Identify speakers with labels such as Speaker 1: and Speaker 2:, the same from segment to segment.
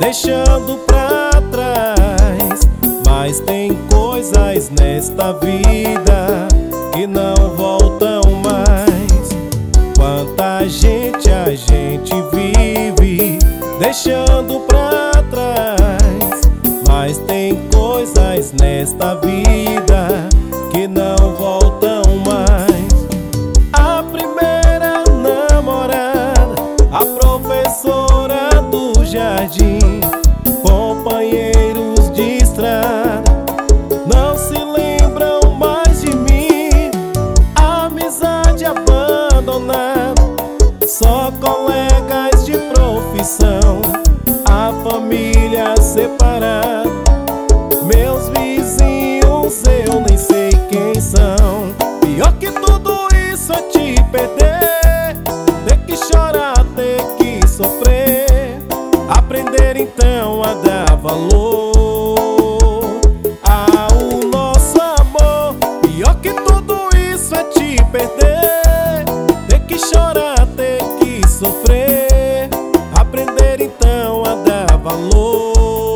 Speaker 1: deixando pra trás. Mas tem coisas nesta vida que não voltam mais. Quanta gente a gente vive deixando pra trás. Mas tem coisas nesta vida que não voltam mais. A primeira namorada, a professora do jardim, companheiros de estrada, não se lembram mais de mim. Amizade abandonada, só colegas de profissão, a família separada. Meus vizinhos eu nem sei quem são. Pior que tudo isso é te perder, ter que chorar, ter que sofrer. Aprender então a dar valor ao nosso amor. Pior que tudo isso é te perder, ter que chorar, ter que sofrer. Aprender então a dar valor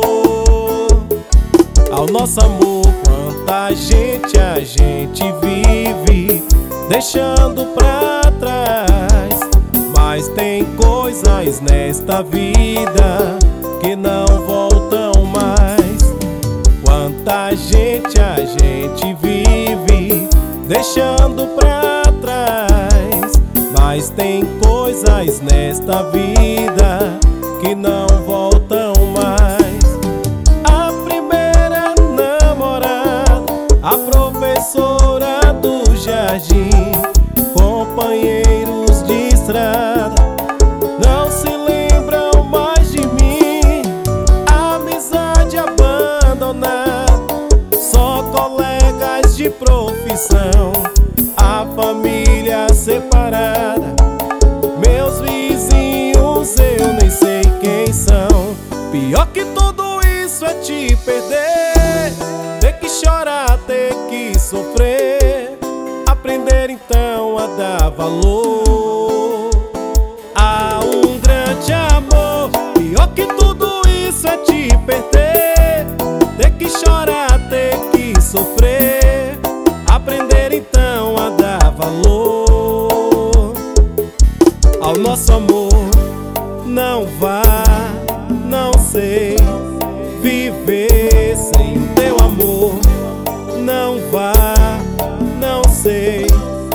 Speaker 1: ao nosso amor. Quanta gente a gente vive deixando pra trás. Mas tem coisas nesta vida que não voltam mais. Quanta gente a gente vive deixando pra trás. Mas tem coisas nesta vida que não voltam mais. A primeira namorada, a professora do jardim, companheiros de estrada, não se lembram mais de mim. Amizade abandonada, só colegas de profissão, a família separada. Meus vizinhos eu nem sei quem são. Pior que tudo isso é te perder, ter que chorar, ter que sofrer. Aprender então a dar valor a um grande amor. Pior que tudo isso é te perder, ter que chorar, ter que sofrer. Aprender então a dar valor ao nosso amor. Não vá, não sei viver sem o teu amor. Não vá, não sei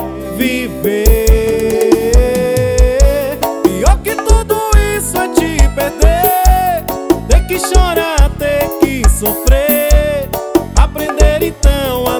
Speaker 1: viver. Pior que tudo isso é te perder, ter que chorar, ter que sofrer. Aprender então a